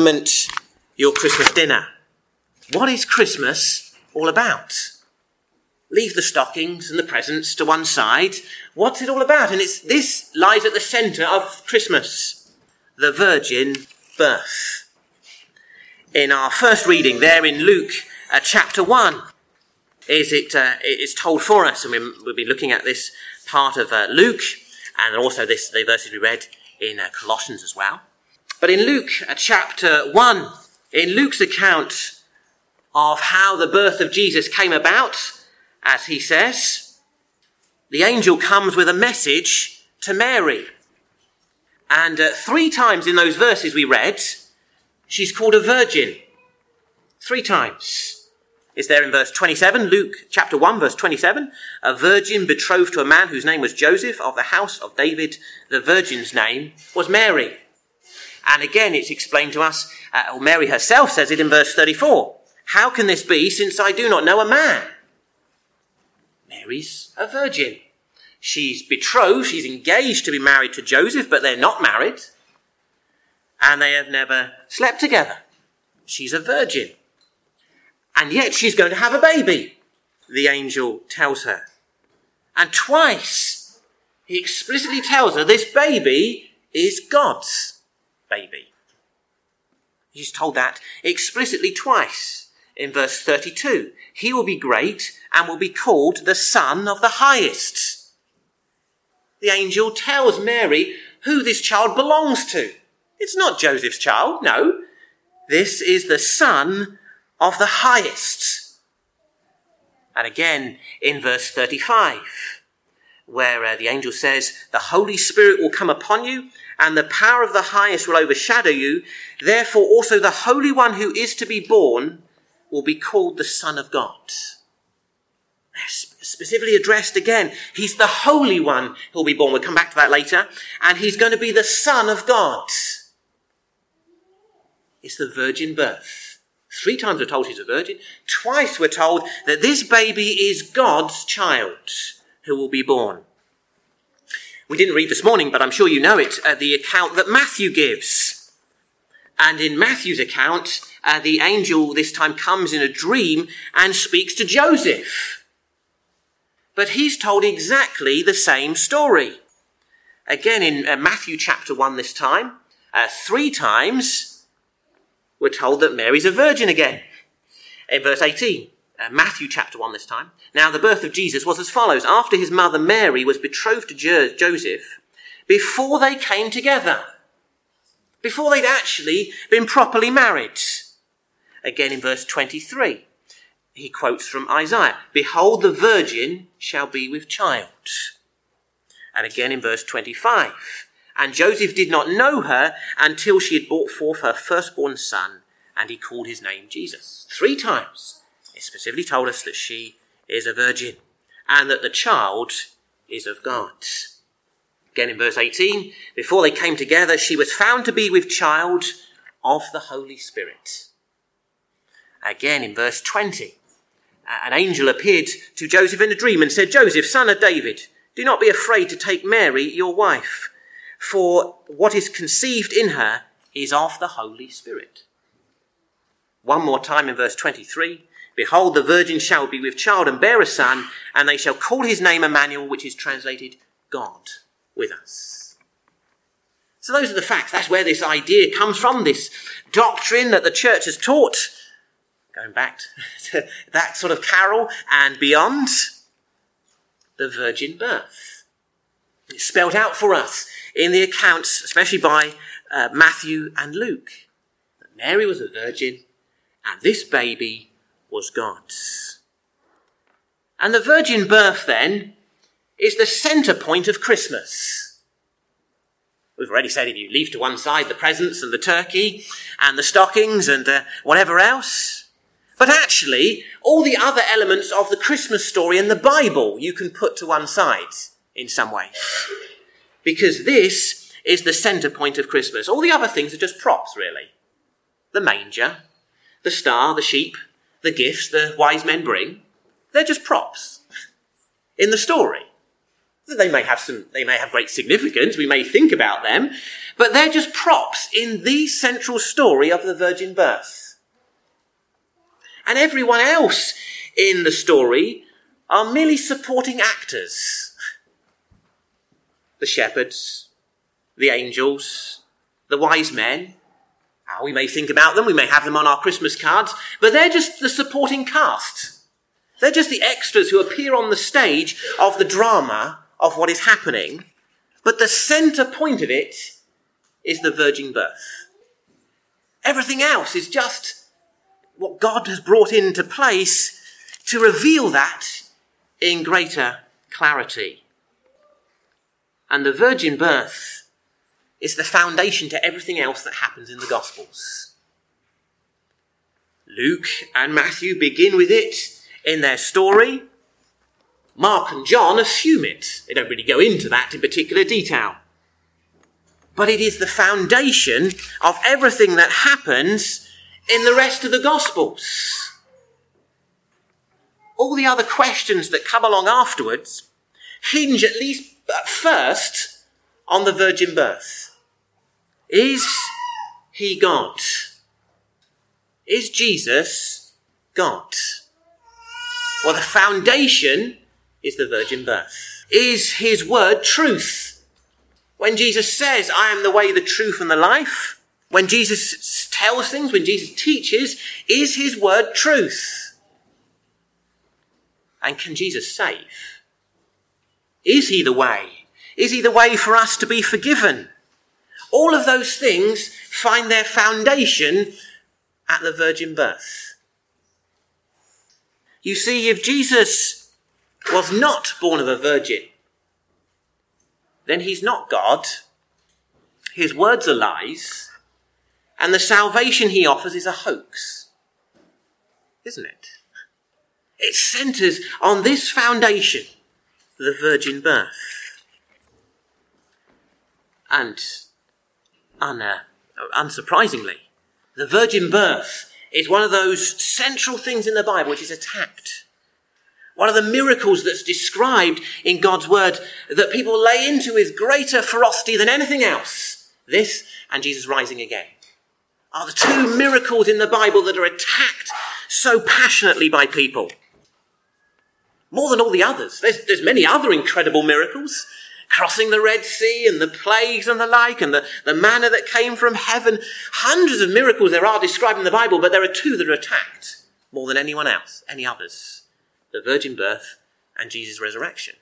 Your Christmas dinner. What is Christmas all about? Leave the stockings and the presents to one side. What's it all about? And this lies at the centre of Christmas, the virgin birth. In our first reading there in Luke chapter 1, it's told for us, and we'll be looking at this part of Luke, and also the verses we read in Colossians as well. But in Luke chapter 1, in Luke's account of how the birth of Jesus came about, as he says, the angel comes with a message to Mary. And 3 times in those verses we read, she's called a virgin. 3 times. It's there in verse 27, Luke chapter 1, verse 27. A virgin betrothed to a man whose name was Joseph of the house of David. The virgin's name was Mary. And again, it's explained to us, or Mary herself says it in verse 34. How can this be, since I do not know a man? Mary's a virgin. She's betrothed, she's engaged to be married to Joseph, but they're not married. And they have never slept together. She's a virgin. And yet she's going to have a baby, the angel tells her. And twice he explicitly tells her this baby is God's baby. He's told that explicitly twice. In verse 32, he will be great and will be called the Son of the Highest. The angel tells Mary who this child belongs to. It's not Joseph's child, no. This is the Son of the Highest. And again in verse 35, where the angel says, the Holy Spirit will come upon you, and the power of the Highest will overshadow you. Therefore also the Holy One who is to be born will be called the Son of God. Specifically addressed again. He's the Holy One who will be born. We'll come back to that later. And he's going to be the Son of God. It's the virgin birth. 3 times we're told she's a virgin. Twice we're told that this baby is God's child who will be born. We didn't read this morning, but I'm sure you know it, the account that Matthew gives. And in Matthew's account, the angel this time comes in a dream and speaks to Joseph. But he's told exactly the same story. Again, in Matthew chapter 1 this time, 3 times we're told that Mary's a virgin again. In verse 18, Matthew chapter 1 this time. Now the birth of Jesus was as follows. After his mother Mary was betrothed to Joseph, before they came together, before they'd actually been properly married. Again in verse 23, he quotes from Isaiah, behold, the virgin shall be with child. And again in verse 25, and Joseph did not know her until she had brought forth her firstborn son, and he called his name Jesus. 3 times it specifically told us that she is a virgin and that the child is of God. Again in verse 18, before they came together, she was found to be with child of the Holy Spirit. Again in verse 20, an angel appeared to Joseph in a dream and said, Joseph, son of David, do not be afraid to take Mary, your wife, for what is conceived in her is of the Holy Spirit. One more time in verse 23, behold, the virgin shall be with child and bear a son, and they shall call his name Emmanuel, which is translated God with us. So those are the facts. That's where this idea comes from, this doctrine that the church has taught, going back to that sort of carol and beyond, the virgin birth. It's spelled out for us in the accounts, especially by Matthew and Luke, that Mary was a virgin and this baby was God's. And the virgin birth then is the centre point of Christmas. We've already said if you leave to one side the presents and the turkey and the stockings and whatever else. But actually, all the other elements of the Christmas story in the Bible you can put to one side in some ways. Because this is the centre point of Christmas. All the other things are just props, really. The manger, the star, the sheep, the gifts the wise men bring, they're just props in the story. They may have great significance, we may think about them, but they're just props in the central story of the virgin birth. And everyone else in the story are merely supporting actors. The shepherds, the angels, the wise men. We may think about them, we may have them on our Christmas cards, but they're just the supporting cast. They're just the extras who appear on the stage of the drama of what is happening, but the centre point of it is the virgin birth. Everything else is just what God has brought into place to reveal that in greater clarity. And the virgin birth is the foundation to everything else that happens in the Gospels. Luke and Matthew begin with it in their story. Mark and John assume it. They don't really go into that in particular detail. But it is the foundation of everything that happens in the rest of the Gospels. All the other questions that come along afterwards hinge, at least at first, on the virgin birth. Is he God? Is Jesus God? Well, the foundation is the virgin birth. Is his word truth? When Jesus says, I am the way, the truth, and the life, when Jesus tells things, when Jesus teaches, is his word truth? And can Jesus save? Is he the way? Is he the way for us to be forgiven? All of those things find their foundation at the virgin birth. You see, if Jesus was not born of a virgin, then he's not God, his words are lies, and the salvation he offers is a hoax. Isn't it? It centres on this foundation, the virgin birth. And unsurprisingly, the virgin birth is one of those central things in the Bible which is attacked. One of the miracles that's described in God's word that people lay into with greater ferocity than anything else. This and Jesus rising again are the two miracles in the Bible that are attacked so passionately by people. More than all the others. There's many other incredible miracles. Crossing the Red Sea and the plagues and the like, and the manna that came from heaven. Hundreds of miracles there are described in the Bible, but there are two that are attacked more than anyone else, any others. The virgin birth and Jesus' resurrection.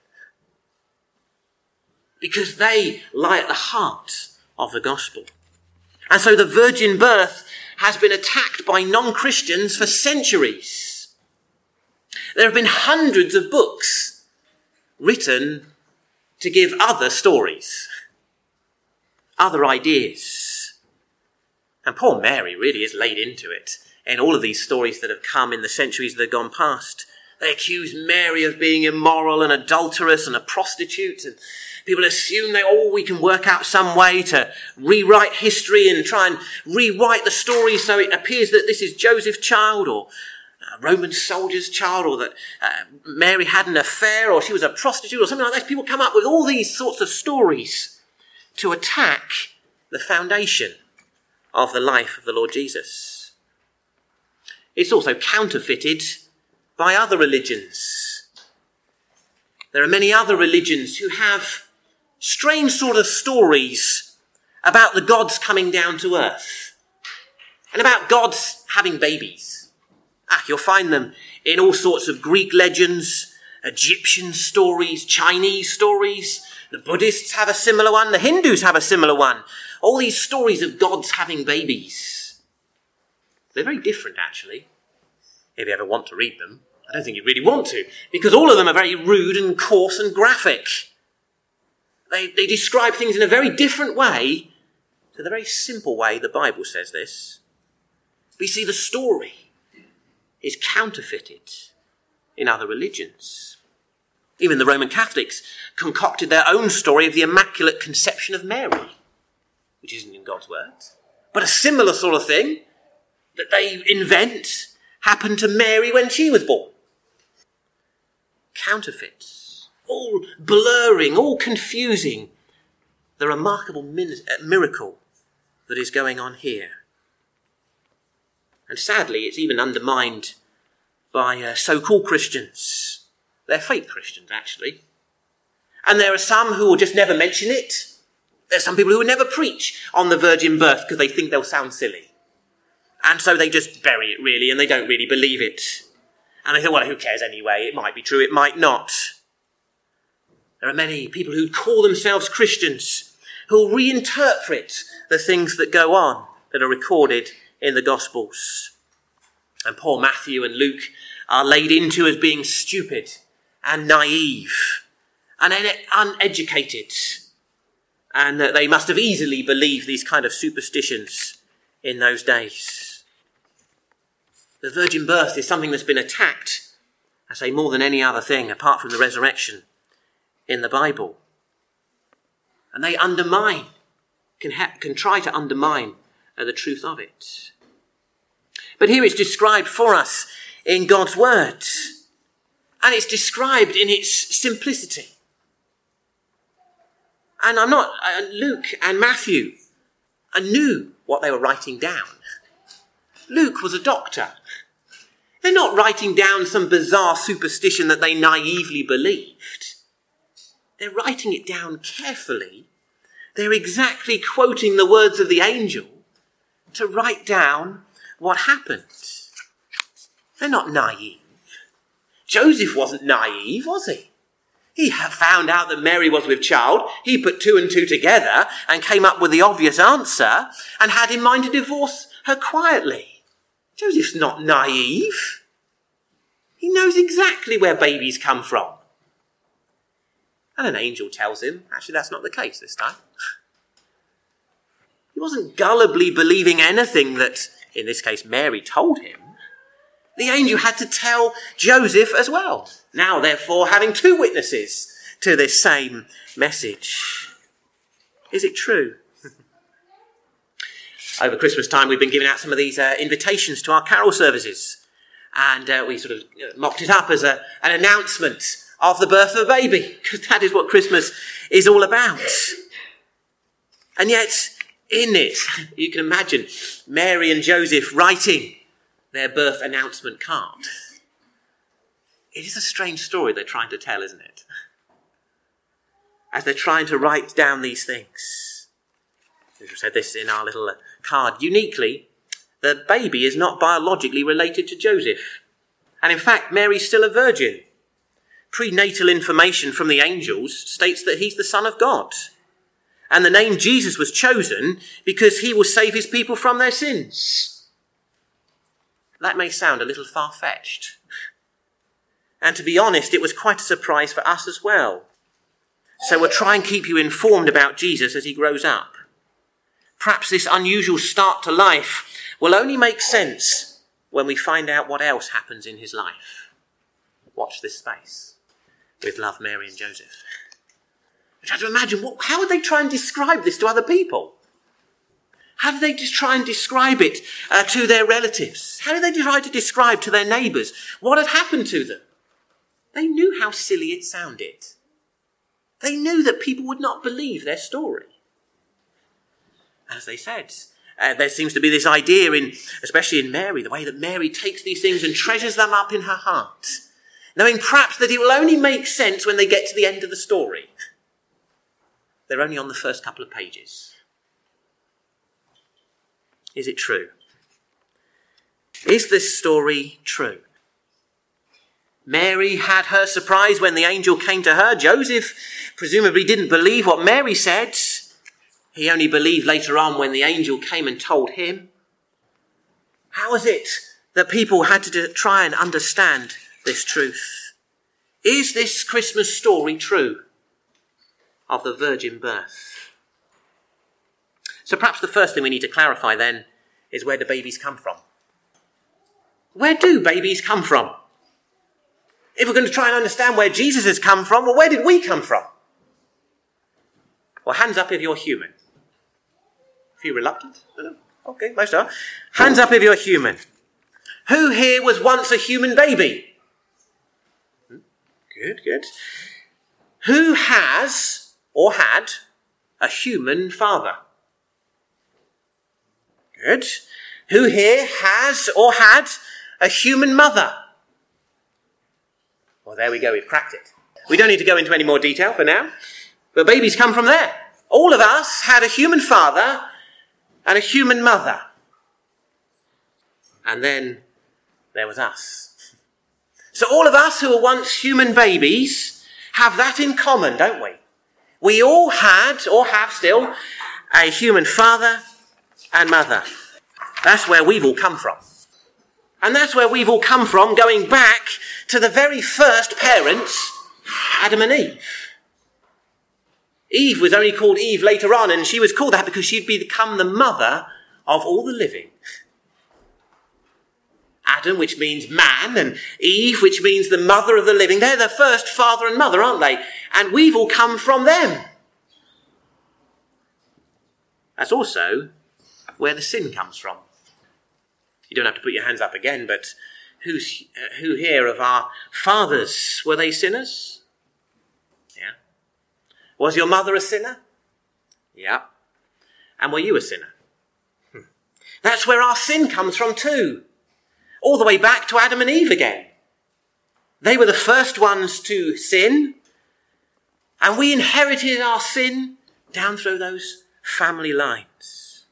Because they lie at the heart of the gospel. And so the virgin birth has been attacked by non-Christians for centuries. There have been hundreds of books written to give other stories, other ideas. And poor Mary really is laid into it in all of these stories that have come in the centuries that have gone past. They accuse Mary of being immoral and adulterous and a prostitute. And people assume we can work out some way to rewrite history and try and rewrite the story so it appears that this is Joseph's child or a Roman soldier's child, or that Mary had an affair, or she was a prostitute, or something like that. People come up with all these sorts of stories to attack the foundation of the life of the Lord Jesus. It's also counterfeited by other religions. There are many other religions who have strange sort of stories about the gods coming down to earth and about gods having babies. You'll find them in all sorts of Greek legends, Egyptian stories, Chinese stories. The Buddhists have a similar one. The Hindus have a similar one. All these stories of gods having babies. They're very different, actually, if you ever want to read them. I don't think you really want to, because all of them are very rude and coarse and graphic. They describe things in a very different way to the very simple way the Bible says this. But you see, the story is counterfeited in other religions. Even the Roman Catholics concocted their own story of the Immaculate Conception of Mary, which isn't in God's words. But a similar sort of thing that they invent happened to Mary when she was born. Counterfeits. all blurring, all confusing the remarkable miracle that is going on here. And sadly, it's even undermined by so-called Christians. They're fake Christians, actually. And there are some who will just never mention it. There's some people who will never preach on the virgin birth because they think they'll sound silly. And so they just bury it, really, and they don't really believe it. And they think, well, who cares anyway? It might be true, it might not. There are many people who call themselves Christians who will reinterpret the things that go on that are recorded in the Gospels. And poor Matthew and Luke are laid into as being stupid and naive and uneducated. And that they must have easily believed these kind of superstitions in those days. The virgin birth is something that's been attacked, I say, more than any other thing apart from the resurrection in the Bible. And they undermine, can try to undermine the truth of it. But here it's described for us in God's word. And it's described in its simplicity. And Luke and Matthew knew what they were writing down. Luke was a doctor. They're not writing down some bizarre superstition that they naively believed. They're writing it down carefully. They're exactly quoting the words of the angel to write down what happened. They're not naive. Joseph wasn't naive, was he? He had found out that Mary was with child. He put 2 and 2 together and came up with the obvious answer and had in mind to divorce her quietly. Joseph's not naive. He knows exactly where babies come from. And an angel tells him, actually, that's not the case this time. He wasn't gullibly believing anything that, in this case, Mary told him. The angel had to tell Joseph as well. Now, therefore, having 2 witnesses to this same message. Is it true? Over Christmas time, we've been giving out some of these invitations to our carol services. And we sort of mocked it up as an announcement of the birth of a baby, because that is what Christmas is all about. And yet, in it, you can imagine Mary and Joseph writing their birth announcement card. It is a strange story they're trying to tell, isn't it? As they're trying to write down these things. We said this in our little card. Uniquely, the baby is not biologically related to Joseph. And in fact, Mary's still a virgin. Prenatal information from the angels states that he's the Son of God. And the name Jesus was chosen because he will save his people from their sins. That may sound a little far-fetched. And to be honest, it was quite a surprise for us as well. So we'll try and keep you informed about Jesus as he grows up. Perhaps this unusual start to life will only make sense when we find out what else happens in his life. Watch this space with love, Mary and Joseph. I try to imagine, how would they try and describe this to other people? How did they just try and describe it to their relatives? How did they try to describe to their neighbours what had happened to them? They knew how silly it sounded. They knew that people would not believe their story. As they said, there seems to be this idea, especially in Mary, the way that Mary takes these things and treasures them up in her heart, knowing perhaps that it will only make sense when they get to the end of the story. They're only on the first couple of pages. Is it true? Is this story true? Mary had her surprise when the angel came to her. Joseph presumably didn't believe what Mary said. He only believed later on when the angel came and told him. How is it that people had to try and understand this truth? Is this Christmas story true of the virgin birth? So perhaps the first thing we need to clarify then is, where do babies come from? Where do babies come from? If we're going to try and understand where Jesus has come from, well, where did we come from? Well, hands up if you're human. A few reluctant? No. Okay, most are. Hands up if you're human. Who here was once a human baby? Good. Who has or had a human father? Good. Who here has or had a human mother? Well, there we go, we've cracked it. We don't need to go into any more detail for now, but babies come from there. All of us had a human father and a human mother. And then there was us. So all of us who were once human babies have that in common, don't we? We all had, or have still, a human father and mother. That's where we've all come from. And that's where we've all come from, going back to the very first parents, Adam and Eve. Eve was only called Eve later on, and she was called that because she'd become the mother of all the living. Adam, which means man, and Eve, which means the mother of the living. They're the first father and mother, aren't they? And we've all come from them. That's also where the sin comes from. You don't have to put your hands up again, but who here of our fathers, were they sinners? Yeah. Was your mother a sinner? Yeah. And were you a sinner? That's where our sin comes from too. All the way back to Adam and Eve again. They were the first ones to sin, and we inherited our sin down through those family lines.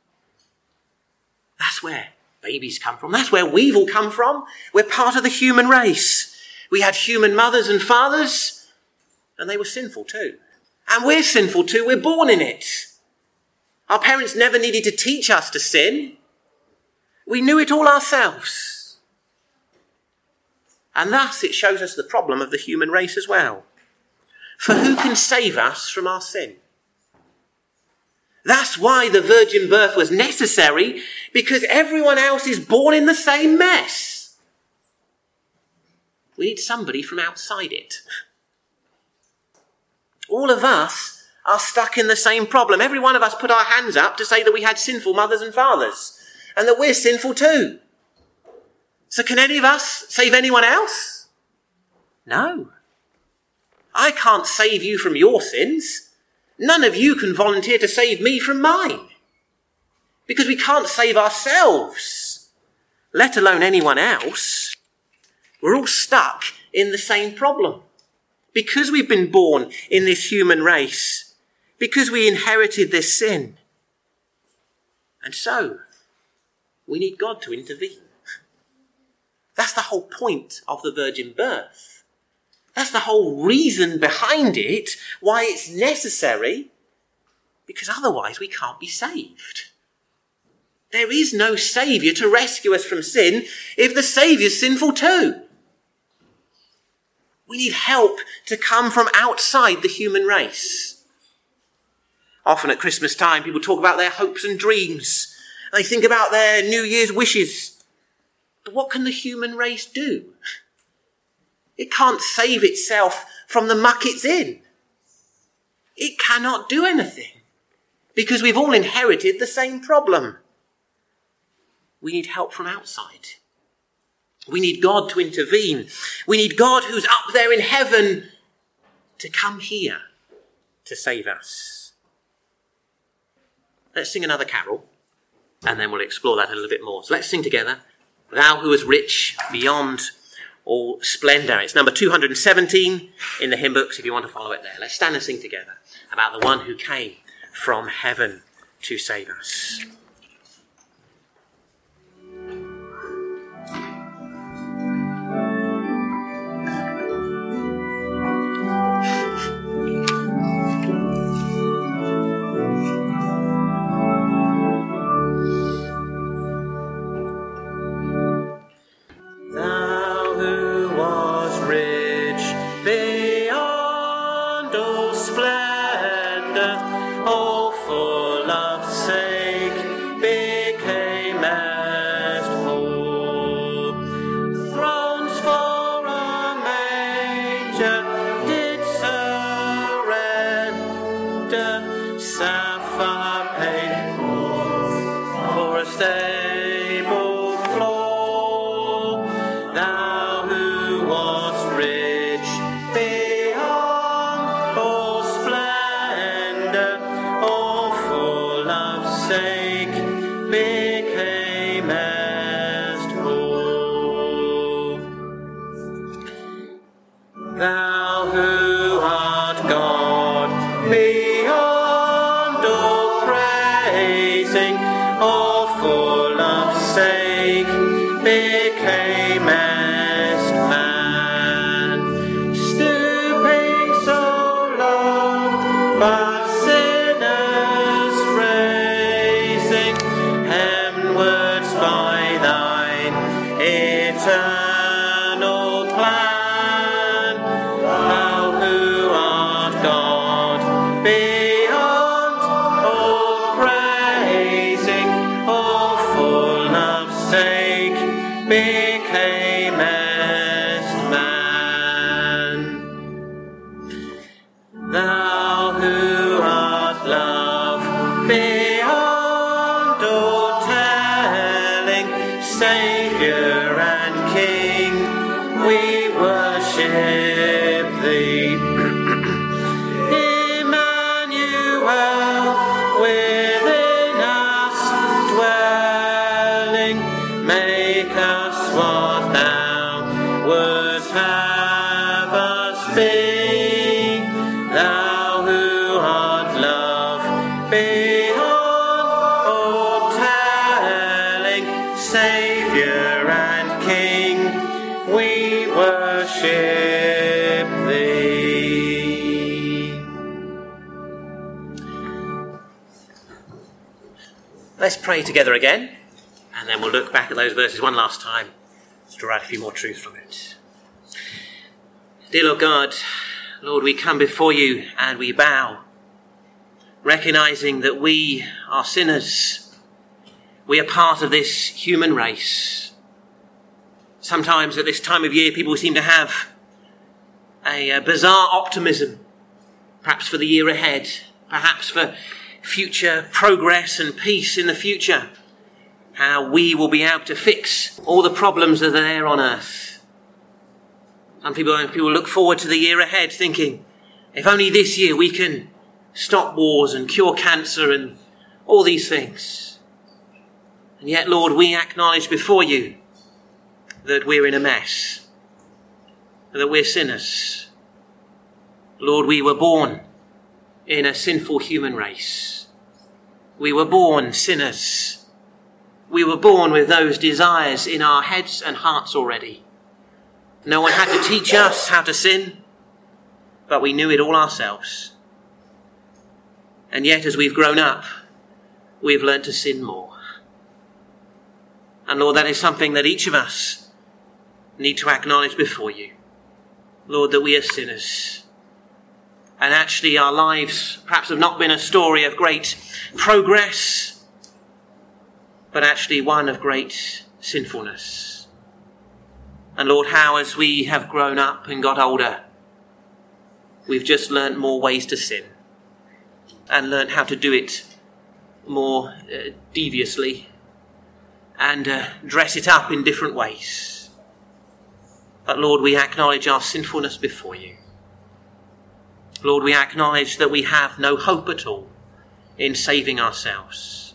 That's where babies come from. That's where we've all come from. We're part of the human race. We had human mothers and fathers, and they were sinful too. And we're sinful too. We're born in it. Our parents never needed to teach us to sin. We knew it all ourselves. And thus it shows us the problem of the human race as well. For who can save us from our sin? That's why the virgin birth was necessary, because everyone else is born in the same mess. We need somebody from outside it. All of us are stuck in the same problem. Every one of us put our hands up to say that we had sinful mothers and fathers, and that we're sinful too. So can any of us save anyone else? No. I can't save you from your sins. None of you can volunteer to save me from mine. Because we can't save ourselves, let alone anyone else. We're all stuck in the same problem. Because we've been born in this human race. Because we inherited this sin. And so, we need God to intervene. That's the whole point of the virgin birth. That's the whole reason behind it, why it's necessary, because otherwise we can't be saved. There is no saviour to rescue us from sin if the saviour's sinful too. We need help to come from outside the human race. Often at Christmas time, people talk about their hopes and dreams. They think about their New Year's wishes. But what can the human race do? It can't save itself from the muck it's in. It cannot do anything because we've all inherited the same problem. We need help from outside. We need God to intervene. We need God who's up there in heaven to come here to save us. Let's sing another carol and then we'll explore that a little bit more. So let's sing together. Thou who is rich beyond all splendour. It's number 217 in the hymn books if you want to follow it there. Let's stand and sing together about the one who came from heaven to save us. Beyond all splendour, all for love's sake. sake became as man, stooping so low, but sinners raising heavenwards by thine eternal plan. Thou who art God beyond all praising, all full of sake became as man. Thou who art love beyond all telling, Saviour and King, we worship thee. Emmanuel, within us dwelling, make us what thou wouldst have us be. Thou who art love beyond all telling, Saviour and King, we worship thee. Let's pray together again, and then we'll look back at those verses one last time to draw out a few more truths from it. Dear Lord God, Lord, we come before you and we bow, recognizing that we are sinners. We are part of this human race. Sometimes at this time of year, people seem to have a bizarre optimism, perhaps for the year ahead, perhaps for future progress and peace in the future, how we will be able to fix all the problems that are there on earth. Some people look forward to the year ahead thinking, if only this year we can stop wars and cure cancer and all these things. And yet, Lord, we acknowledge before you that we're in a mess, that we're sinners. Lord, we were born in a sinful human race. We were born sinners. We were born with those desires in our heads and hearts already. No one had to teach us how to sin, but we knew it all ourselves. And yet, as we've grown up, we've learned to sin more. And Lord, that is something that each of us need to acknowledge before you. Lord, that we are sinners. And actually our lives perhaps have not been a story of great progress, but actually one of great sinfulness. And Lord, how as we have grown up and got older, we've just learnt more ways to sin and learnt how to do it more deviously and dress it up in different ways. But Lord, we acknowledge our sinfulness before you. Lord, we acknowledge that we have no hope at all in saving ourselves.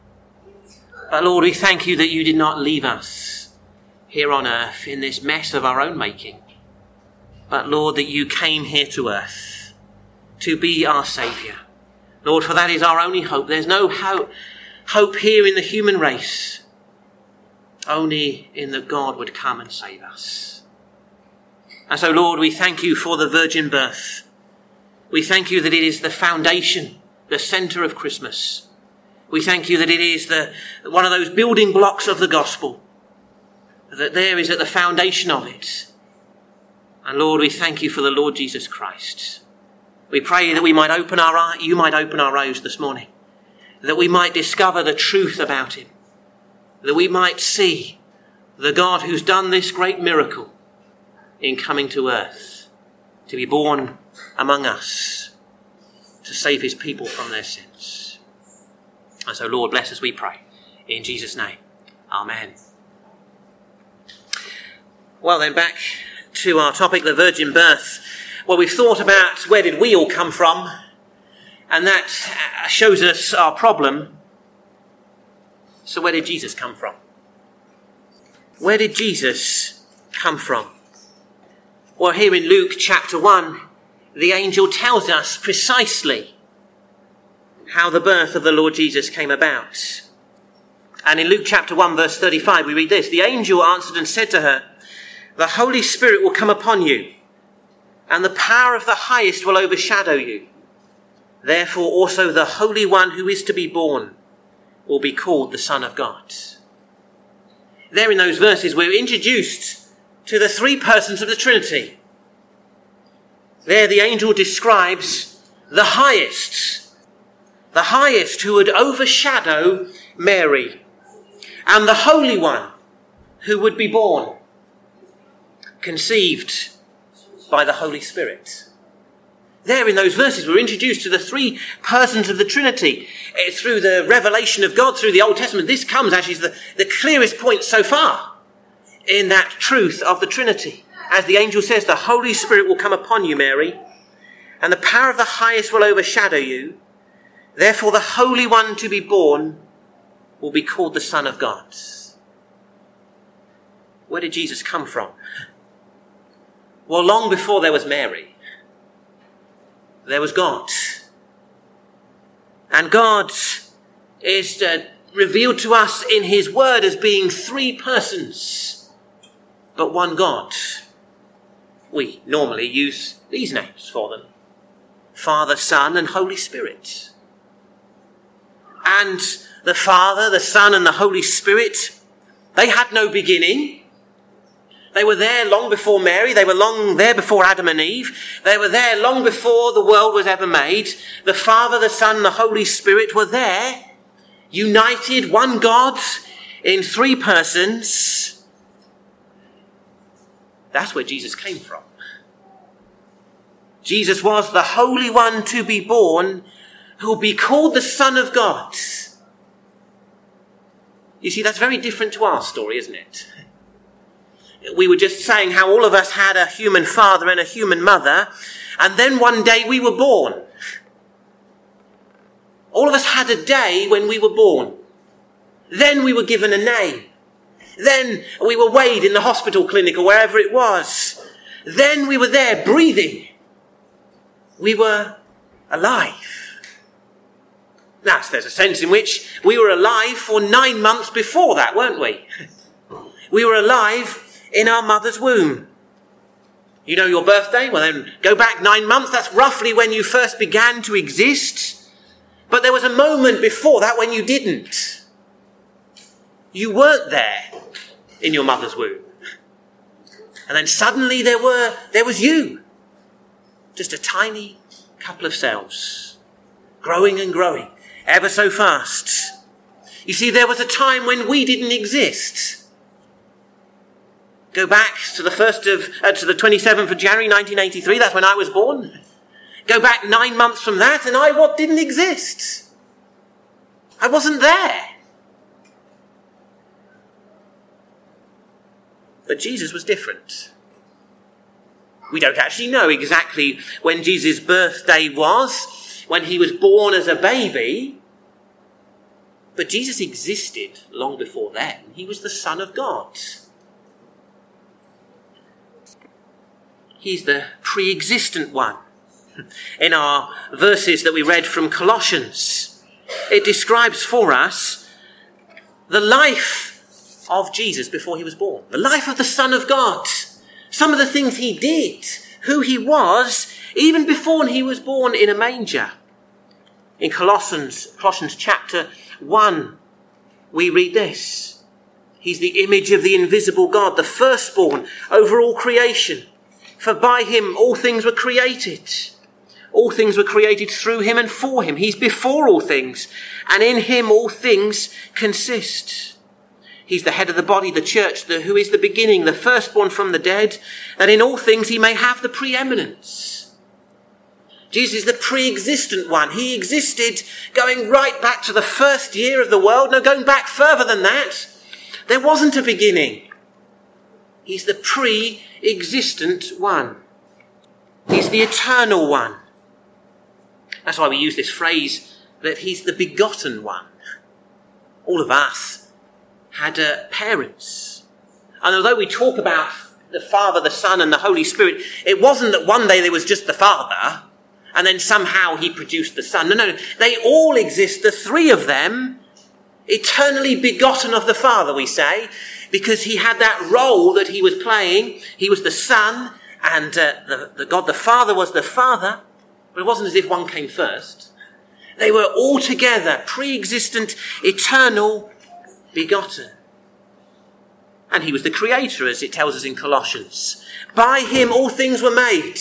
But Lord, we thank you that you did not leave us here on earth in this mess of our own making. But Lord, that you came here to earth to be our Saviour. Lord, for that is our only hope. There's no hope here in the human race, only in that God would come and save us. And so, Lord, we thank you for the virgin birth. We thank you that it is the foundation, the centre of Christmas. We thank you that it is one of those building blocks of the gospel, that there is at the foundation of it. And Lord, we thank you for the Lord Jesus Christ. We pray that you might open our eyes this morning, that we might discover the truth about him, that we might see the God who's done this great miracle in coming to earth, to be born among us, to save his people from their sins. And so, Lord, bless us, we pray. In Jesus' name, amen. Well then, back to our topic, the virgin birth. Well, we've thought about where did we all come from, and that shows us our problem. So where did Jesus come from? Where did Jesus come from? Well, here in Luke chapter 1, the angel tells us precisely how the birth of the Lord Jesus came about. And in Luke chapter 1 verse 35 we read this: "The angel answered and said to her, 'The Holy Spirit will come upon you, and the power of the highest will overshadow you. Therefore also the Holy One who is to be born will be called the Son of God.'" There in those verses we're introduced to the three persons of the Trinity. There the angel describes the highest who would overshadow Mary, and the Holy One who would be born, conceived by the Holy Spirit. There in those verses we're introduced to the three persons of the Trinity. Through the revelation of God, through the Old Testament, this comes actually as the clearest point so far in that truth of the Trinity. As the angel says, "The Holy Spirit will come upon you, Mary, and the power of the highest will overshadow you. Therefore the Holy One to be born will be called the Son of God." Where did Jesus come from? Well, long before there was Mary, there was God. And God is revealed to us in his word as being three persons, but one God. We normally use these names for them: Father, Son, and Holy Spirit. And the Father, the Son, and the Holy Spirit, they had no beginning. They were there long before Mary. They were long there before Adam and Eve. They were there long before the world was ever made. The Father, the Son, and the Holy Spirit were there, united, one God in three persons. That's where Jesus came from. Jesus was the Holy One to be born, who will be called the Son of God. You see, that's very different to our story, isn't it? We were just saying how all of us had a human father and a human mother, and then one day we were born. All of us had a day when we were born. Then we were given a name. Then we were weighed in the hospital clinic or wherever it was. Then we were there breathing. We were alive. Now, there's a sense in which we were alive for 9 months before that, weren't we? We were alive in our mother's womb. You know your birthday? Well, then go back 9 months. That's roughly when you first began to exist. But there was a moment before that when you didn't. You weren't there in your mother's womb. And then suddenly there was you. Just a tiny couple of cells, growing and growing, ever so fast. You see, there was a time when we didn't exist. Go back to the 27th of January 1983, that's when I was born. Go back 9 months from that, and I didn't exist. I wasn't there. But Jesus was different. We don't actually know exactly when Jesus' birthday was, when he was born as a baby. But Jesus existed long before then. He was the Son of God. He's the pre-existent one. In our verses that we read from Colossians, it describes for us the life of Jesus before he was born. The life of the Son of God. Some of the things he did, who he was, even before he was born in a manger. In Colossians chapter 1, we read this: "He's the image of the invisible God, the firstborn over all creation. For by him all things were created. All things were created through him and for him. He's before all things, and in him all things consist." He's the head of the body, the church, who is the beginning, the firstborn from the dead, that in all things he may have the preeminence. Jesus is the pre-existent one. He existed going right back to the first year of the world. No, going back further than that. There wasn't a beginning. He's the pre-existent one. He's the eternal one. That's why we use this phrase that he's the begotten one. All of us had parents. And although we talk about the Father, the Son, and the Holy Spirit, it wasn't that one day there was just the Father, and then somehow he produced the Son. No. They all exist, the three of them, eternally begotten of the Father, we say, because he had that role that he was playing. He was the Son, and the God the Father was the Father. But it wasn't as if one came first. They were all together, pre-existent, eternal, begotten. And he was the creator, as it tells us in Colossians. By him all things were made.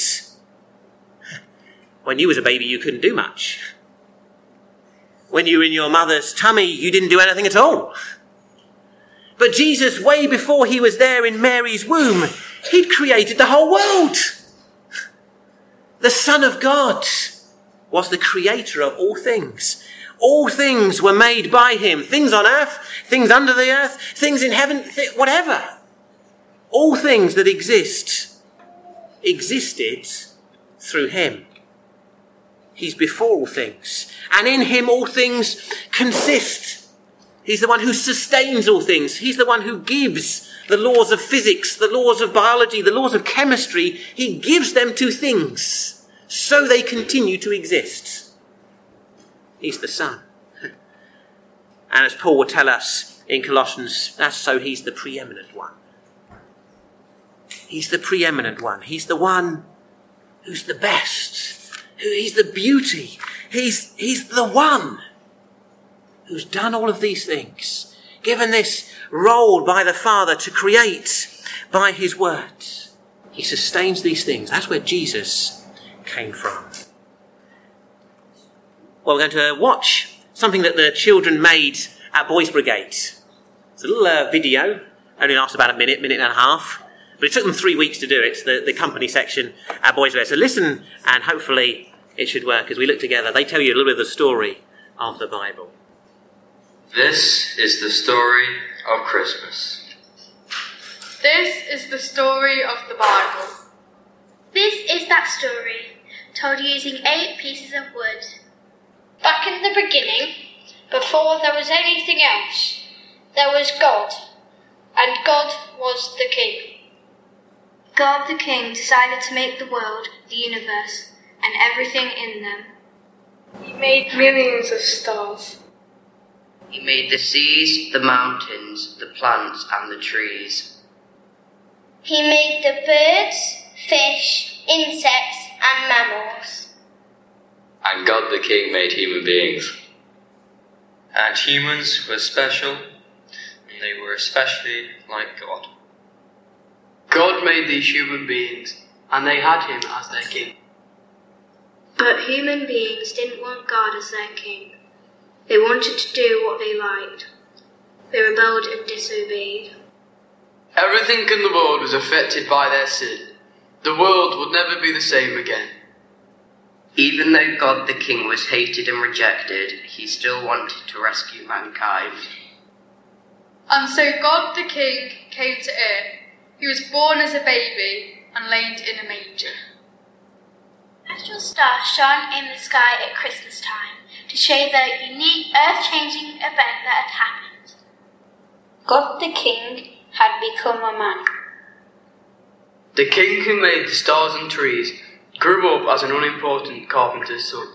When you was a baby, you couldn't do much. When you were in your mother's tummy, you didn't do anything at all. But Jesus, way before he was there in Mary's womb, he'd created the whole world. The Son of God was the creator of all things. All things were made by him. Things on earth, things under the earth, things in heaven, whatever. All things that exist, existed through him. He's before all things. And in him all things consist. He's the one who sustains all things. He's the one who gives the laws of physics, the laws of biology, the laws of chemistry. He gives them to things so they continue to exist. He's the Son. And as Paul will tell us in Colossians, that's so he's the preeminent one. He's the preeminent one. He's the one who's the best. He's the beauty. He's the one who's done all of these things, given this role by the Father to create by his word. He sustains these things. That's where Jesus came from. Well, we're going to watch something that the children made at Boys Brigade. It's a little video, only lasts about a minute and a half. But it took them 3 weeks to do it, the company section at Boys Brigade. So listen, and hopefully it should work as we look together. They tell you a little bit of the story of the Bible. This is the story of Christmas. This is the story of the Bible. This is that story, told using 8 pieces of wood. Back in the beginning, before there was anything else, there was God, and God was the King. God the King decided to make the world, the universe, and everything in them. He made millions of stars. He made the seas, the mountains, the plants, and the trees. He made the birds, fish, insects, and mammals. And God the King made human beings. And humans were special, and they were especially like God. God made these human beings, and they had him as their king. But human beings didn't want God as their king. They wanted to do what they liked. They rebelled and disobeyed. Everything in the world was affected by their sin. The world would never be the same again. Even though God the King was hated and rejected, he still wanted to rescue mankind. And so God the King came to earth. He was born as a baby and laid in a manger. A special star shone in the sky at Christmas time to show the unique earth-changing event that had happened. God the King had become a man. The king who made the stars and trees grew up as an unimportant carpenter's son.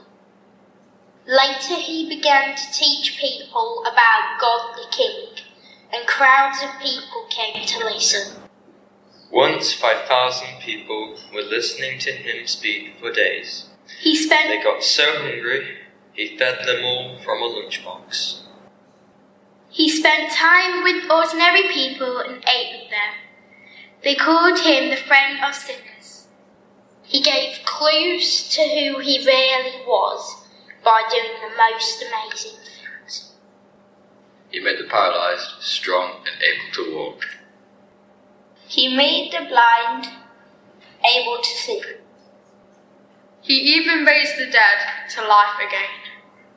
Later he began to teach people about God the King, and crowds of people came to listen. Once 5,000 people were listening to him speak for days. They got so hungry, he fed them all from a lunchbox. He spent time with ordinary people and ate with them. They called him the friend of sinners. He gave clues to who he really was by doing the most amazing things. He made the paralyzed strong and able to walk. He made the blind able to see. He even raised the dead to life again.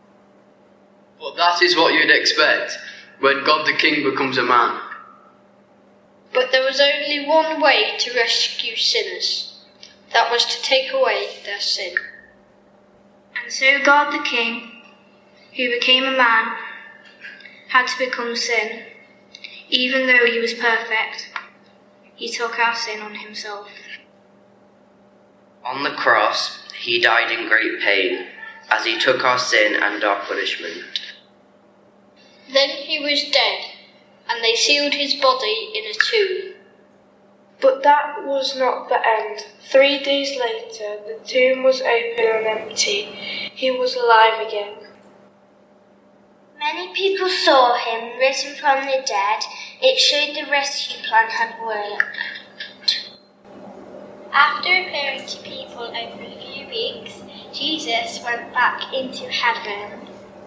But that is what you'd expect when God the King becomes a man. But there was only one way to rescue sinners. That was to take away their sin. And so God the King, who became a man, had to become sin. Even though he was perfect, he took our sin on himself. On the cross, he died in great pain as he took our sin and our punishment. Then he was dead, and they sealed his body in a tomb. But that was not the end. 3 days later, the tomb was open and empty. He was alive again. Many people saw him risen from the dead. It showed the rescue plan had worked. After appearing to people over a few weeks, Jesus went back into heaven.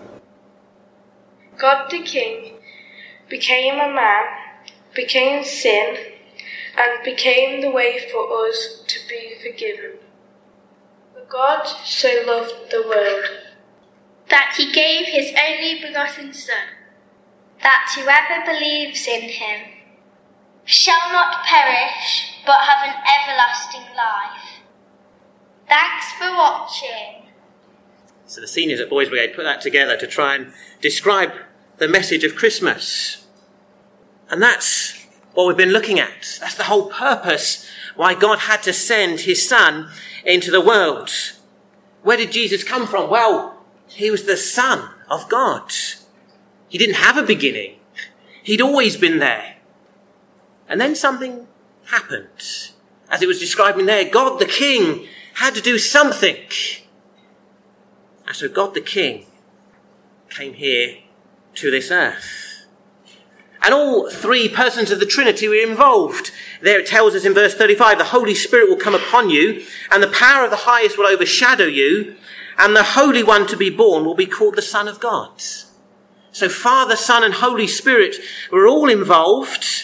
God the King became a man, became sin, and became the way for us to be forgiven. For God so loved the world, that he gave his only begotten Son, that whoever believes in him shall not perish, but have an everlasting life. Thanks for watching. So the seniors at Boys Brigade put that together to try and describe the message of Christmas. And that's what we've been looking at. That's the whole purpose why God had to send his Son into the world. Where did Jesus come from? Well, he was the Son of God. He didn't have a beginning. He'd always been there. And then something happened. As it was describing there, God the King had to do something. And so God the King came here to this earth. And all 3 persons of the Trinity were involved. There it tells us in verse 35, the Holy Spirit will come upon you, and the power of the highest will overshadow you, and the Holy One to be born will be called the Son of God. So Father, Son, and Holy Spirit were all involved.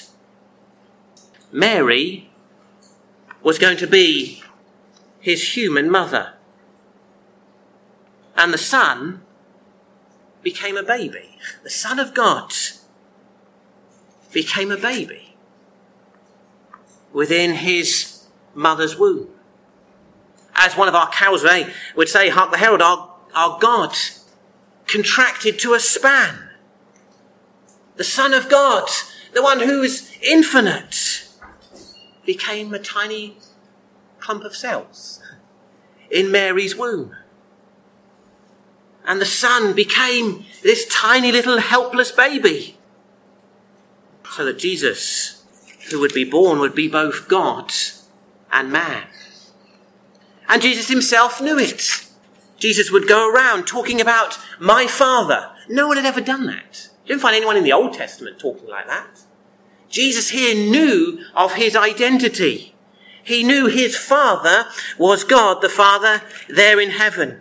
Mary was going to be his human mother. And the Son became a baby. The Son of God became a baby within his mother's womb. As one of our cows would say, hark the herald, our God contracted to a span. The Son of God, the one who is infinite, became a tiny clump of cells in Mary's womb. And the Son became this tiny little helpless baby. So that Jesus, who would be born, would be both God and man. And Jesus himself knew it. Jesus would go around talking about my Father. No one had ever done that. You didn't find anyone in the Old Testament talking like that. Jesus here knew of his identity. He knew his Father was God the Father there in heaven.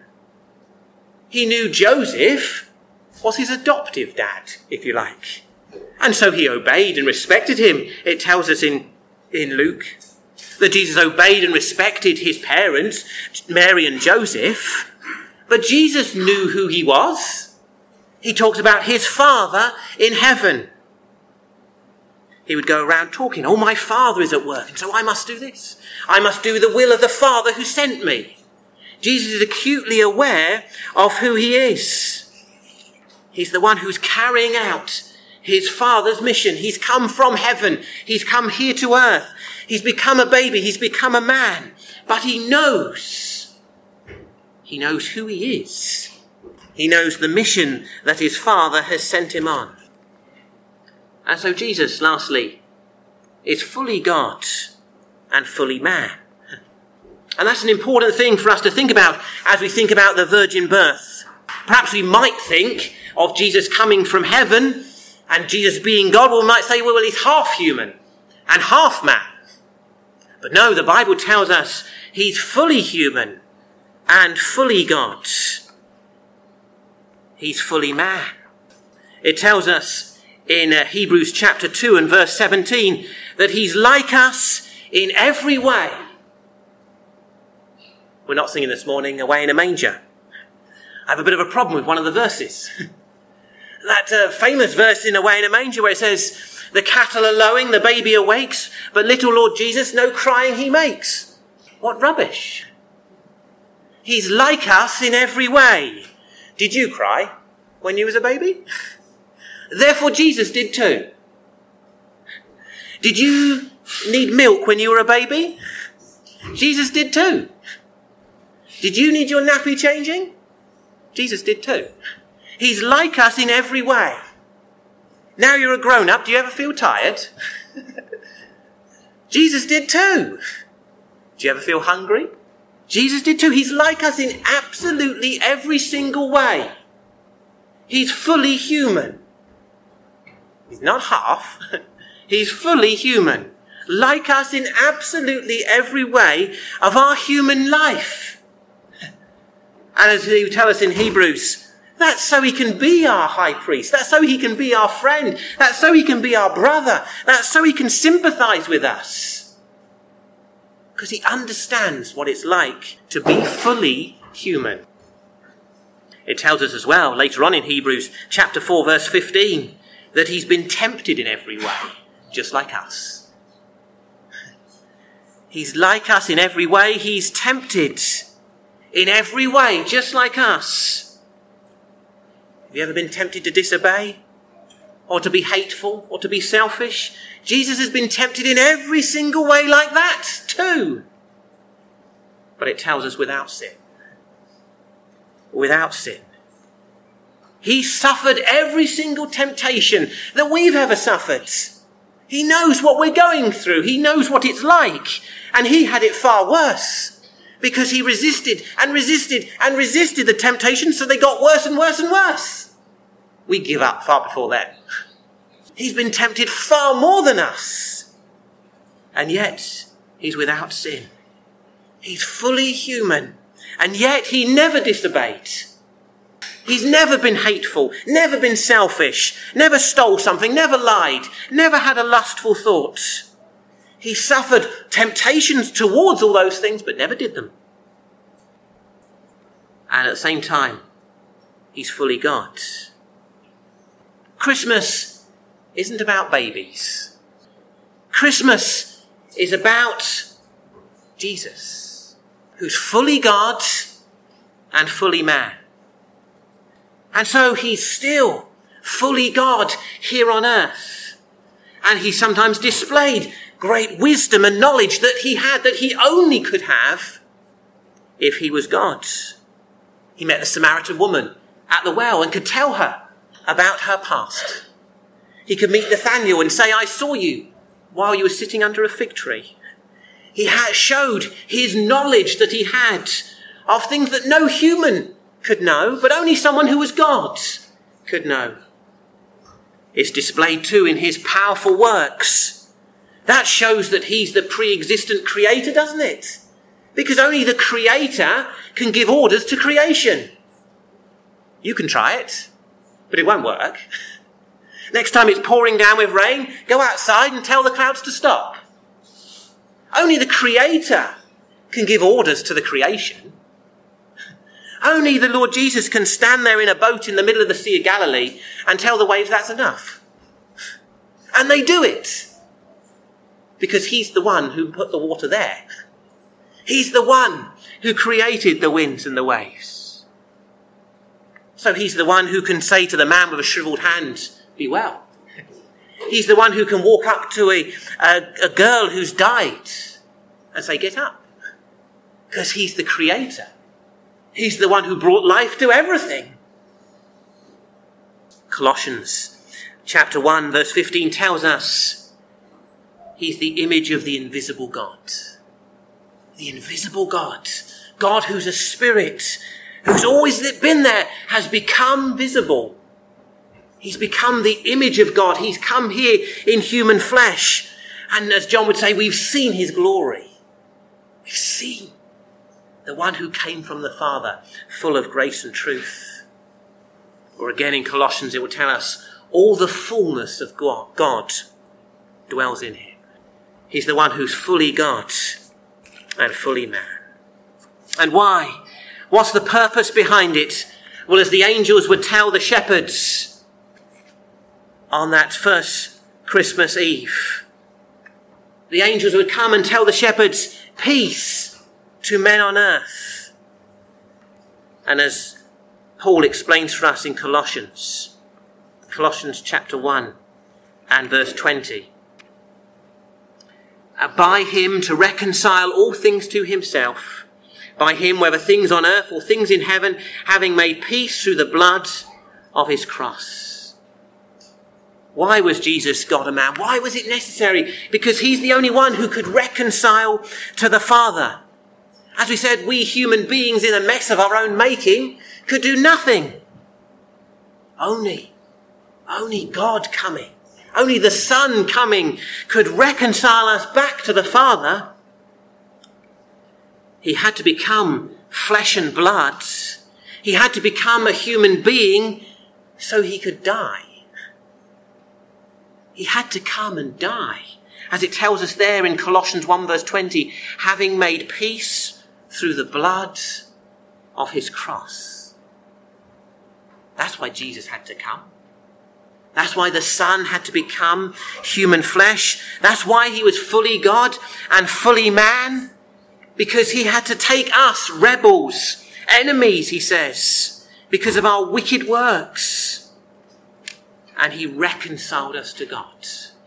He knew Joseph was his adoptive dad, if you like. And so he obeyed and respected him. It tells us in Luke that Jesus obeyed and respected his parents, Mary and Joseph. But Jesus knew who he was. He talks about his Father in heaven. He would go around talking, oh, my Father is at work, and so I must do this. I must do the will of the Father who sent me. Jesus is acutely aware of who he is. He's the one who's carrying out his Father's mission. He's come from heaven. He's come here to earth. He's become a baby. He's become a man. But he knows. He knows who he is. He knows the mission that his Father has sent him on. And so Jesus, lastly, is fully God and fully man. And that's an important thing for us to think about as we think about the virgin birth. Perhaps we might think of Jesus coming from heaven and Jesus being God. We might say, well, he's half human and half man. But no, the Bible tells us he's fully human and fully God. He's fully man. It tells us in Hebrews chapter 2 and verse 17 that he's like us in every way. We're not singing this morning, Away in a Manger. I have a bit of a problem with one of the verses. That famous verse in Away in a Manger where it says, the cattle are lowing, the baby awakes, but little Lord Jesus, no crying he makes. What rubbish. He's like us in every way. Did you cry when you was a baby? Therefore Jesus did too. Did you need milk when you were a baby? Jesus did too. Did you need your nappy changing? Jesus did too. He's like us in every way. Now you're a grown-up, do you ever feel tired? Jesus did too. Do you ever feel hungry? Jesus did too. He's like us in absolutely every single way. He's fully human. He's not half. He's fully human. Like us in absolutely every way of our human life. And as he tell us in Hebrews, that's so he can be our high priest. That's so he can be our friend. That's so he can be our brother. That's so he can sympathize with us. Because he understands what it's like to be fully human. It tells us as well, later on in Hebrews chapter 4, verse 15, that he's been tempted in every way, just like us. He's like us in every way. He's tempted in every way, just like us. Have you ever been tempted to disobey? Or to be hateful? Or to be selfish? Jesus has been tempted in every single way like that too. But it tells us without sin. Without sin. He suffered every single temptation that we've ever suffered. He knows what we're going through. He knows what it's like. And he had it far worse. Because he resisted and resisted and resisted the temptation, so they got worse and worse and worse. We give up far before then. He's been tempted far more than us. And yet, he's without sin. He's fully human. And yet, he never disobeyed. He's never been hateful, never been selfish, never stole something, never lied, never had a lustful thought. He suffered temptations towards all those things, but never did them. And at the same time, he's fully God. Christmas isn't about babies. Christmas is about Jesus, who's fully God and fully man. And so he's still fully God here on earth. And he sometimes displayed great wisdom and knowledge that he had, that he only could have if he was God. He met the Samaritan woman at the well and could tell her about her past. He could meet Nathanael and say, I saw you while you were sitting under a fig tree. He showed his knowledge that he had of things that no human could know, but only someone who was God could know. It's displayed too in his powerful works. That shows that he's the pre-existent creator, doesn't it? Because only the creator can give orders to creation. You can try it, but it won't work. Next time it's pouring down with rain, go outside and tell the clouds to stop. Only the creator can give orders to the creation. Only the Lord Jesus can stand there in a boat in the middle of the Sea of Galilee and tell the waves that's enough. And they do it. Because he's the one who put the water there. He's the one who created the winds and the waves. So he's the one who can say to the man with a shriveled hand, be well. He's the one who can walk up to a girl who's died and say, get up. Because he's the creator. He's the one who brought life to everything. Colossians chapter 1 verse 15 tells us he's the image of the invisible God. The invisible God. God who's a spirit, who's always been there, has become visible. He's become the image of God. He's come here in human flesh. And as John would say, we've seen his glory. We've seen the one who came from the Father, full of grace and truth. Or again in Colossians, it will tell us all the fullness of God dwells in him. He's the one who's fully God and fully man. And why? What's the purpose behind it? Well, as the angels would tell the shepherds on that first Christmas Eve, the angels would come and tell the shepherds, peace to men on earth. And as Paul explains for us in Colossians chapter 1 and verse 20, by him to reconcile all things to himself, by him whether things on earth or things in heaven, having made peace through the blood of his cross. Why was Jesus God and man? Why was it necessary? Because he's the only one who could reconcile to the Father. As we said, we human beings in a mess of our own making could do nothing. Only God coming, only the Son coming could reconcile us back to the Father. He had to become flesh and blood. He had to become a human being so he could die. He had to come and die, as it tells us there in Colossians 1 verse 20, having made peace through the blood of his cross. That's why Jesus had to come. That's why the Son had to become human flesh. That's why he was fully God and fully man. Because he had to take us, rebels, enemies, he says, because of our wicked works. And he reconciled us to God.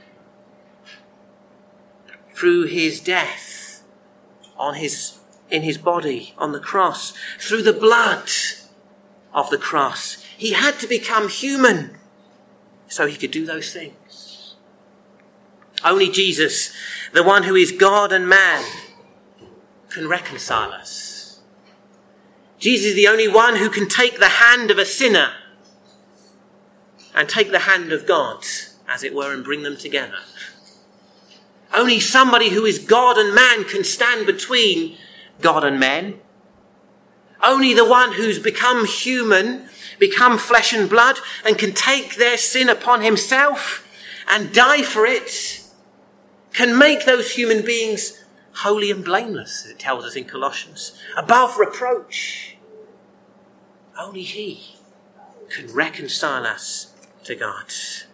Through his death in his body on the cross, through the blood of the cross, he had to become human so he could do those things. Only Jesus, the one who is God and man, can reconcile us. Jesus is the only one who can take the hand of a sinner and take the hand of God, as it were, and bring them together. Only somebody who is God and man can stand between God and men. Only the one who's become human, become flesh and blood, and can take their sin upon himself and die for it, can make those human beings holy and blameless, as it tells us in Colossians, above reproach. Only he can reconcile us to God.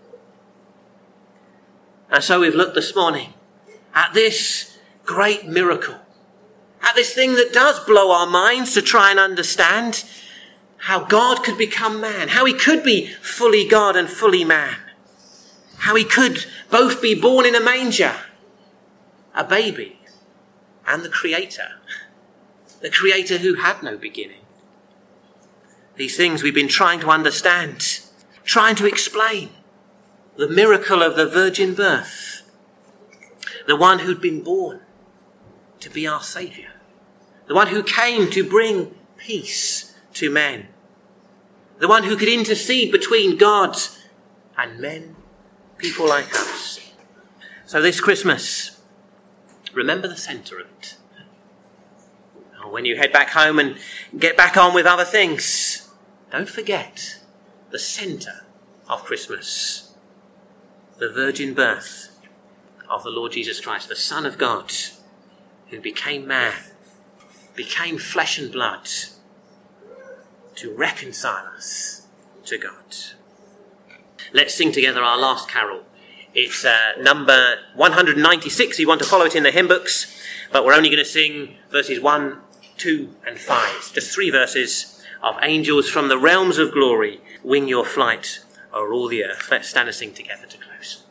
And so we've looked this morning at this great miracle, at this thing that does blow our minds to try and understand how God could become man, how he could be fully God and fully man, how he could both be born in a manger, a baby, and the Creator who had no beginning. These things we've been trying to understand, trying to explain. The miracle of the virgin birth, the one who'd been born to be our Saviour, the one who came to bring peace to men, the one who could intercede between God and men, people like us. So this Christmas, remember the centre of it. When you head back home and get back on with other things, don't forget the centre of Christmas, the virgin birth of the Lord Jesus Christ, the Son of God, who became man, became flesh and blood to reconcile us to God. Let's sing together our last carol. It's number 196. You want to follow it in the hymn books, but we're only going to sing verses 1, 2 and 5. Just 3 verses of Angels from the Realms of Glory, Wing Your Flight O'er All the Earth. Let's stand and sing together to close.